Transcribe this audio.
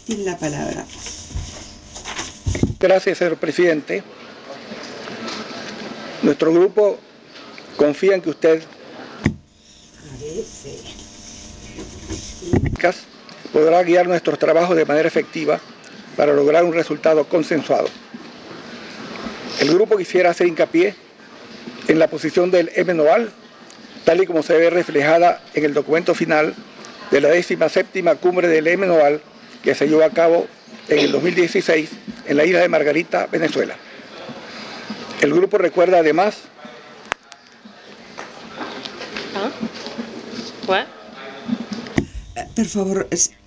tiene la palabra. Gracias, señor presidente. Nuestro grupo confía en que usted podrá guiar nuestros trabajos de manera efectiva para lograr un resultado consensuado. El grupo quisiera hacer hincapié en la posición del MNOAL, tal y como se ve reflejada en el documento final de la 17ª cumbre del MNOAL que se llevó a cabo en el 2016 en la isla de Margarita, Venezuela. El grupo recuerda además Por favor,